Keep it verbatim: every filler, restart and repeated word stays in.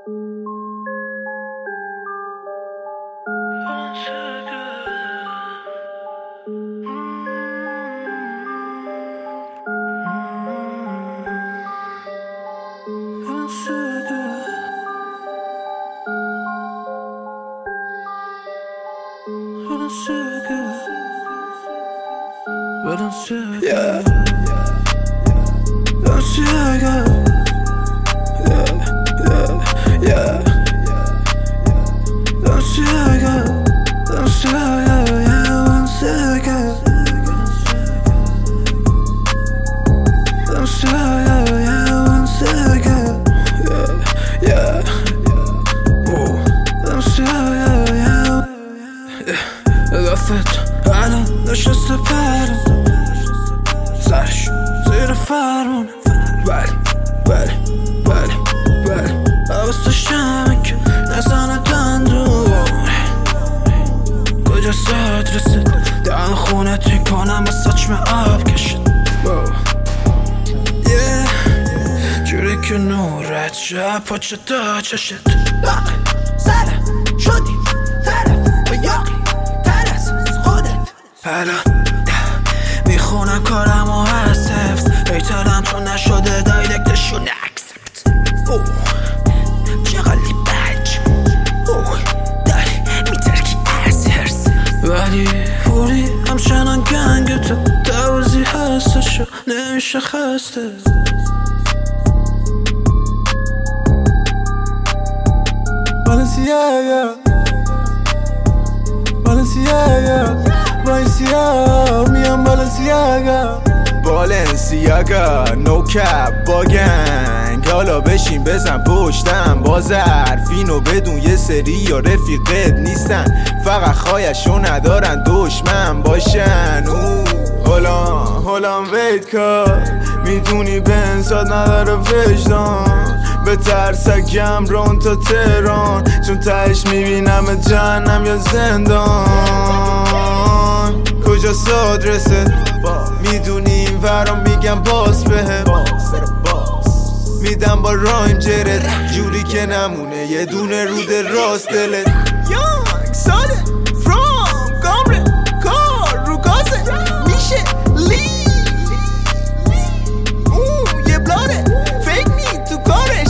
Yeah, don't see I got. Yeah, yeah, yeah. Don't see I got. Don't see I got. Yeah, don't see I got. Don't see I got. Yeah, don't see I got. Yeah, yeah. Oh, don't see I got. Yeah, yeah. لفت الان نشسته پرم سرش زیر فرمونه بله بله بله بله حواسشم که نزنه دندون کجاست آدرست دهن خونت میکنم و سچم آب کشید جوری که نورت شب پاچه تا چشت سره شدی طرف و یاقی تر از خودت الان میخونم کارم و هست حفظ ریترم تو نشده دایرکتشون اکسپت چقدی بچ داری میترکی از هرس ولی پوری همچنان گنگ تو دوازی هستشو نمیشه خسته Balenciaga Balenciaga Balenciaga میام Balenciaga Balenciaga No cap با گنگ حالا بشین بزن پشتم باز حرفینو بدون یه سری یا رفیقت نیستن فقط خواهشو ندارن دشمن باشن حالا حالا وید کار میدونی بنزاد نداره وجدان به ترسکم رون تا تهران چون تهش میبینم جهنم یا زندان کجاست آدرست میدونی این ورام میگم باز بهم میدم با رایم جرت جوری که نمونه یه دونه رود راست دلت یانگ ساده فرام گامره کار رو گازه میشه لی اون یه بلاده فکر نی تو کارش